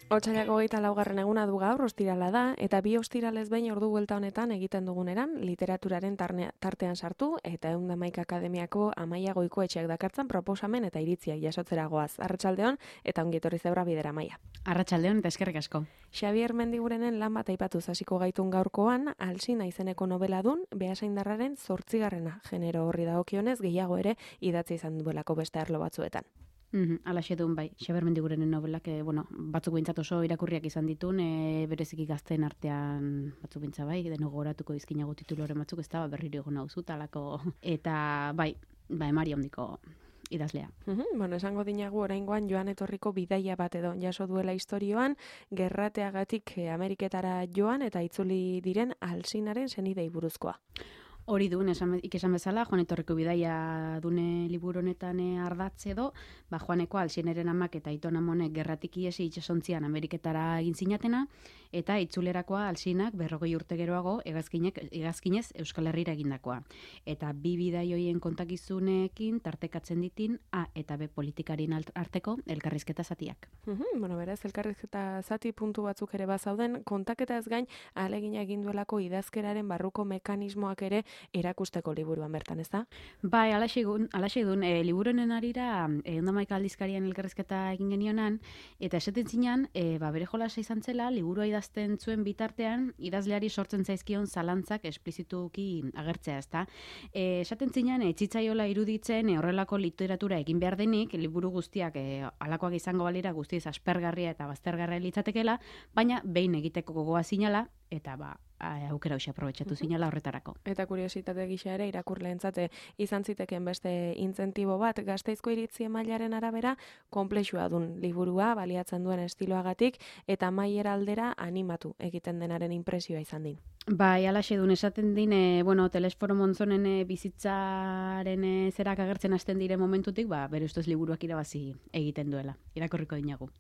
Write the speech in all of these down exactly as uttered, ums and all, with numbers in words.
Otsailak hogeita laugarren eguna du gaur, ostirala da, eta bi ostiralez behin ordu buelta honetan egiten duguneran literaturaren tarne, tartean sartu eta ehun eta hamaika akademiako Amaia Goikoetxeak dakartzan proposamen eta iritziak jasotzera goaz. Arratsaldeon eta ongi etorri zeura bidera, Amaia. Arratsaldeon eta eskerrik asko. Xabier Mendigurenen lan bat aipatuz hasiko gaitun gaurkoan, Alsina izeneko nobeladun Beasaindarraren zortzigarrena genero horri dagokionez gehiago ere idatzi izan duelako beste arlo batzuetan. Mm-hmm, alaxe duen bai, Xabier Mendigurenen nobelak, e, bueno, batzuk bintzat oso irakurriak izan ditun, e, bereziki gazten artean batzuk bintza bai, deno goratuko dizkinago tituloren batzuk, ez da, berriro egon hau talako, eta bai, bai, Mari handiko idazlea. Uhum, bueno, esango dinagu oraingoan joan etorriko bidaia bat edo jaso duela istorioan, gerrateagatik Ameriketara joan eta itzuli diren Alsinaren senidei buruzkoa. Hori duen, esan, ikesan bezala, Joan etorriko bidaia dune liburu honetan ardatz edo, ba, Joaneko Alsineren amak eta Aiton Amonek gerratik iesi itxasontzian Ameriketara egin zinatena, eta itzulerakoa Alsinak berrogei urte geroago hegazkinek, hegazkinez Euskal Herrira egindakoa. Eta bi bidai hoien kontakizunekin tartekatzen ditin A eta B politikarien arteko elkarrizketa zatiak. Uhum, bueno, beraz, elkarrizketa zati puntu batzuk ere bazauden, kontaketa ez gain, ahalegina egin duelako idazkeraren barruko mekanismoak ere erakusteko liburuan bertan, ez da? Bai, alaxe dun, e, liburunen arira, e, ondamaika aldizkarian elkarrizketa egin genionan, eta esaten zinan, e, ba, bere jolasa izan zela, liburua idazten zuen bitartean, idazleari sortzen zaizkion zalantzak esplizituki agertzea, ez da? E, esaten zinan, e, txitzaiola iruditzen, e, horrelako literatura egin behar denik, liburu guztiak e, alakoak izango balira guztiz aspergarria eta baztergarria litzatekela, baina behin egiteko gogoa zinala, eta ba, aukera hoxe aprobetxatu zinala horretarako. Eta kuriositate gisa ere irakurleentzat izan ziteken beste intzentibo bat, Gasteizko iritzi mailaren arabera konplexua dun liburua baliatzen duen estiloagatik eta maiera aldera animatu egiten denaren inpresioa izan din. Bai, alaxe dun esaten din, e, bueno, Telesforo Montzonen e, bizitzaren e, zerak agertzen hasten diren momentutik, ba, bere ustez liburuak irabazi egiten duela. Irakorriko dinagu.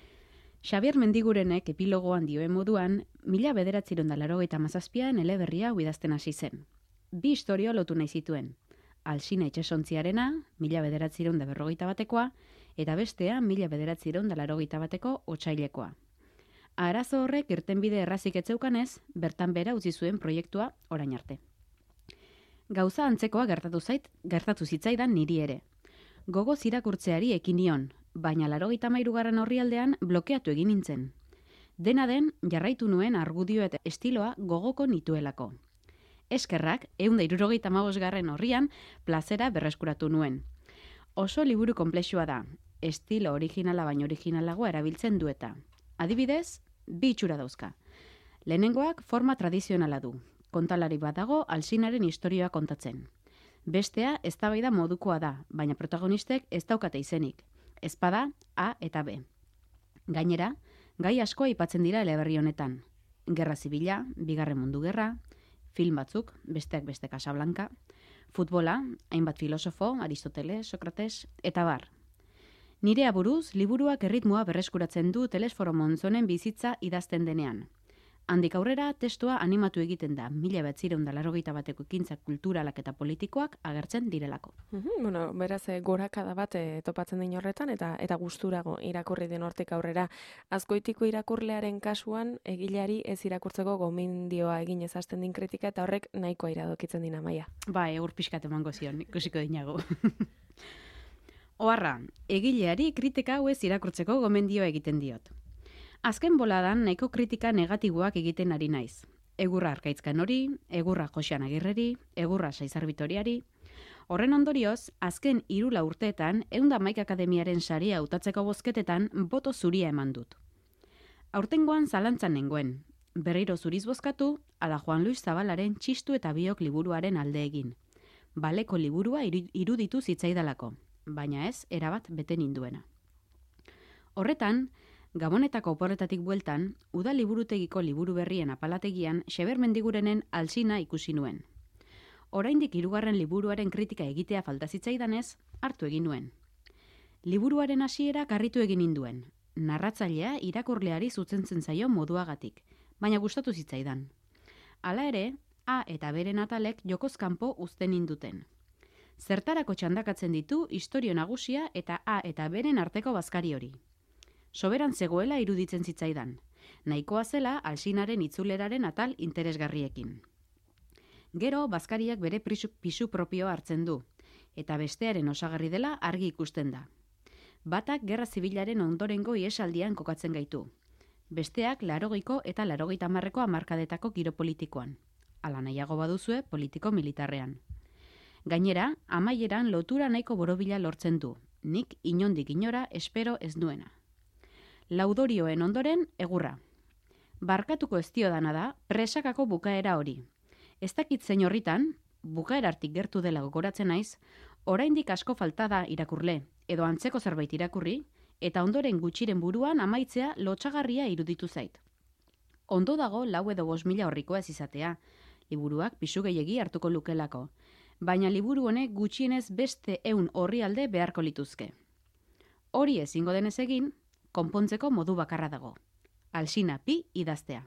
Xabier Mendigurenek epilogoan dioen moduan, mila bederatziron da laurogeita hamazazpian eleberria hau idazten hasi zen. Bi istorio lotu nahi zituen. Alsina itxasontziarena, mila bederatziron da berrogeita batekoa, eta bestea mila bederatziron da laurogeita bateko otsailekoa. Arazo horrek irtenbide errazik etzeukanez, bertan bera utzi zuen proiektua orain arte. Gauza antzekoa gertatu zait, gertatu zitzaidan niri ere. Gogoz irakurtzeari ekin nion, baina laurogeita hamairugarren orrialdean blokeatu egin nintzen. Dena den, jarraitu nuen argudio eta estiloa gogoko nituelako. Eskerrak, ehun eta hirurogeita hamabosgarren orrian, plazera berreskuratu nuen. Oso liburu konplexua da, estilo originala baino originalagoa erabiltzen dueta. Adibidez, bi itxura dauzka. Lehenengoak forma tradizionala du. Kontalari bat dago Alsinaren istorioa kontatzen. Bestea, eztabaida modukoa da, baina protagonistek ez daukate izenik. Ezpada A eta B. Gainera, gai asko aipatzen dira eleberri honetan. Gerra zibila, bigarren mundu gerra, film batzuk, besteak beste Casablanca, futbola, hainbat filosofo, Aristoteles, Sokrates, eta bar. Nire aburuz, liburuak erritmoa berreskuratzen du Telesforo Montzonen bizitza idazten denean. Handik aurrera, testua animatu egiten da, mila batzireun da laurogeita bateko ekintzak kulturalak eta politikoak agertzen direlako. Uhum, bueno, beraz, e, gorakada bat e, topatzen din horretan, eta eta gusturago irakurri den hortik aurrera. Azkoitiko irakurlearen kasuan, egileari ez irakurtzeko gomindioa egin ezazten din kritika, eta horrek nahikoa iradokitzen din Amaia. Ba, egur pixkat emango zion, ikusiko dinago. Oharra, egileari kritika hau ez irakurtzeko gomendioa egiten diot. Azken boladan nahiko kritika negatiboak egiten ari naiz. Egurra Arkaitzkan hori, egurra Joxean Agirreri, egurra Saizar Bitoriari. Horren ondorioz, azken hirula urteetan, ehun eta hamaika akademiaren saria hautatzeko bozketetan boto zuria eman dut. Aurtengoan zalantzan nengoen. Berriro zuriz bozkatu, ala Juan Luis Zabalaren Txistu eta biok liburuaren alde egin. Baleko liburua iruditu zitzaidalako, baina ez erabat bete ninduena. Horretan, Gabonetako oporretatik bueltan, uda liburutegiko liburu berrien apalategian Xabier Mendigurenen Alsina ikusi nuen. Oraindik hirugarren liburuaren kritika egitea falta zitzaidanez, hartu egin nuen. Liburuaren hasiera karritu egin ninduen, narratzailea irakurleari zuzentzen zaio moduagatik, baina gustatu zitzaidan. Hala ere, A eta beren atalek jokoz kanpo uzten ninduten. Zertarako txandakatzen ditu istorio nagusia eta A eta beren arteko bazkari hori. Soberan zegoela iruditzen zitzaidan. Nahikoa zela Alsinaren itzuleraren atal interesgarriekin. Gero, bazkariak bere pisu propioa hartzen du, eta bestearen osagarri dela argi ikusten da. Batak gerra zibilaren ondorengo iesaldian kokatzen gaitu. Besteak larogeiko eta larogeita hamarreko hamarkadetako giro politikoan. Ala nahiago baduzue politiko militarrean. Gainera, amaieran lotura nahiko borobila lortzen du. Nik inondik inora espero ez nuena. Laudorioen ondoren egurra. Barkatuko ez diodana da presakako bukaera hori. Ez dakit zein horritan, bukaerartik gertu dela gogoratzen naiz, oraindik asko falta da irakurle, edo antzeko zerbait irakurri, eta ondoren gutxiren buruan amaitzea lotsagarria iruditu zait. Ondo dago lau edo bost mila horrikoa ez izatea, liburuak pisu gehiegi hartuko lukelako, baina liburu honek gutxienez beste ehun orrialde beharko lituzke. Hori ezingo denez egin, konpontzeko modu bakarra dago. Alsina pi idaztea.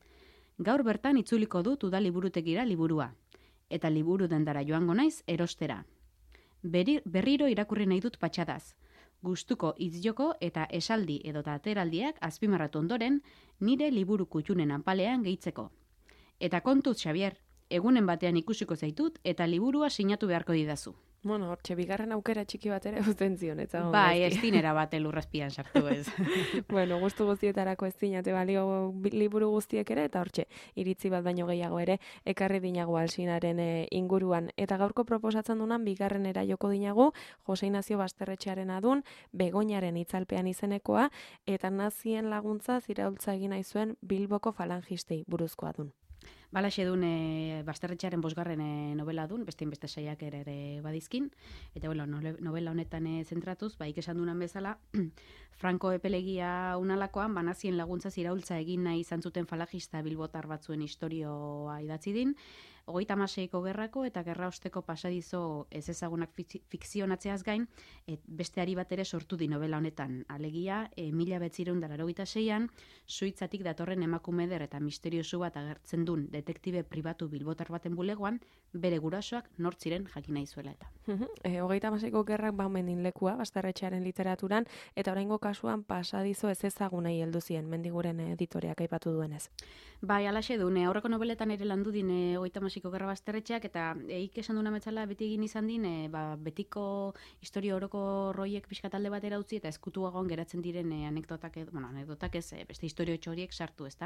Gaur bertan itzuliko dut udaliburutegira liburua, eta liburu dendara joango naiz erostera. Beri, berriro irakurri nahi dut patxadaz. Gustuko hitz-joko eta esaldi edota ateraldiak azpimarratu ondoren nire liburu kutxunen anpalean gehitzeko. Eta kontuz, Xavier, egunen batean ikusiko zaitut eta liburua sinatu beharko didazu. Bueno, hortxe, bigarren aukera txiki bat ere uzten zion, ez zago. Bai, ez dinera bat elurrazpian sartu ez. Bueno, guztu guztietarako ez dinate balio liburu guztiek ere, eta hortxe, iritzi bat baino gehiago ere, ekarri dinagu Alsinaren e, inguruan. Eta gaurko proposatzen dunan, bigarren era joko dinagu, Jose Inazio Basterretxearen adun, Begoñaren itzalpean izenekoa, eta nazien laguntza ziraultza egin nahi zuen Bilboko falangistei buruzkoa dun. Balaxe dun e, Basterretxearen bosgarren e, novela dun, beste inbeste saiak ere, ere badizkin, eta bueno, novela honetan e, zentratuz, ba, ikesan dunan bezala, Franco epelegia unalakoan, banazien laguntza ziraultza egin nahi izan zuten falangista bilbotar batzuen istorioa idatzi din, hogeita hamaseiko gerrako eta gerra osteko pasadizo ez ezagunak fikzionatzeaz gain, et beste ari bat ere sortu di novela honetan. Alegia, e, mila betzirehun eta laurogeita seian, Suitzatik datorren emakume eder eta misteriosu bat agertzen dun detektibe pribatu bilbotar baten bulegoan, bere gurasoak nortziren jakin nahi zuela eta. e, hogeita hamaseiko gerrak baumendin lekua, Basterretxearen literaturan, eta oraingo kasuan pasadizo ez ezagunei heldu zien, Mendiguren editoreak aipatu duenez. Bai, alaxe dune, aurreko nobeletan ere landu dine hogeita hamasiko gerra Basterretxeak, eta eik esan duna metzala beti egin izan din, e, ba, betiko historio oroko roiek pixkatalde batera utzi, eta eskutuagoan geratzen diren e, anekdotak, edo, bueno, anekdotak ez, e, beste historio txoriek sartu, ezta?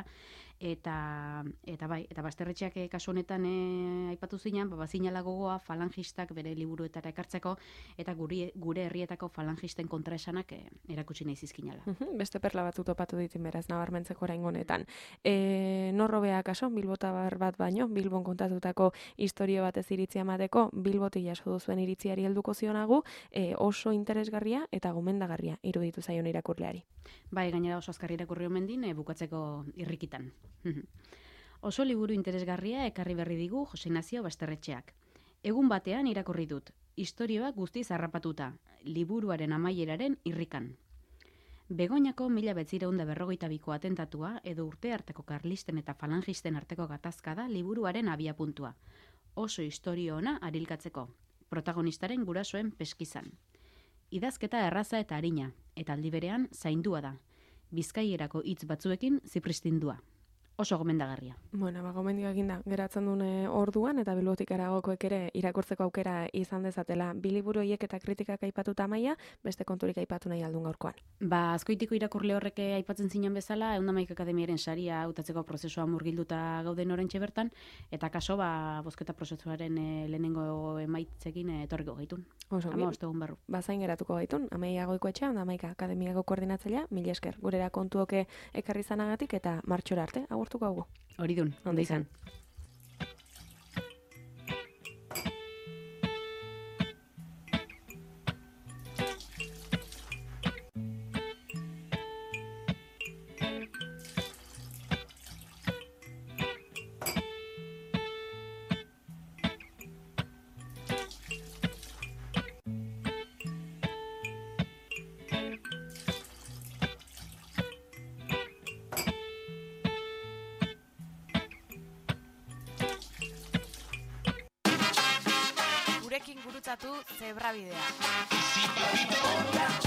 Eta, eta bai, eta Basterretxeak e, kasu honetan e, aipatu zinan, ba, bazinala gogoa falangistak bere liburuetara ekartzeko, eta guri, gure herrietako falangisten kontraesanak e, erakutsi nahi zizkinala. Beste perla bat utopatu ditin beraz, nabarmentzeko oraingo honetan. E, norrobea kaso, Bilbotar bat baino, Bilbon kontatutako historio bat ez iritzia emateko, Bilbotik jaso duzuen iritziari helduko zionagu, e, oso interesgarria eta gomendagarria iruditu zaion irakurleari. Bai, gainera oso azkarri irakurri omen din, e, bukatzeko irrikitan. Oso liburu interesgarria ekarri berri digu Jose Inazio Basterretxeak. Egun batean irakurri dut, istorioak guztiz harrapatuta, liburuaren amaieraren irrikan. Begoñako mila betzirehun eta berrogeita biko atentatua edo urte arteko karlisten eta falangisten arteko gatazka da liburuaren abiapuntua. Oso istorio ona arilkatzeko, protagonistaren gurasoen peskizan. Idazketa erraza eta arina, eta aldi berean zaindua da. Bizkaierako hitz batzuekin zipristindua. Oso gomendagarria. Bueno, ba, gomendio eginda, geratzen dune orduan, eta Bilbotik aragokoek ere irakurtzeko aukera izan dezatela. Bi liburu horiek eta kritikak aipatuta maila, beste konturik aipatu nahi aldun gaurkoan. Ba, Azkoitiko irakurle horrek aipatzen zinen bezala, Eundamaika Akademiaren saria hautatzeko prozesua murgilduta gauden orentxe bertan, eta kaso, ba, bozketa prozesuaren e, lehenengo emaitzekin e, etorriko gaitun. Oso, Ama, ostegun barru. Ba, zain geratuko gaitun, Amaia Goikoetxea, Eundamaika Akademiako koordinatzailea, mila esker, gurera kontuoke ekarri zanagatik eta martxora arte, agurtuko hau. Hori dun, ondo izan. Gurekin gurutzatu Zebrabidea.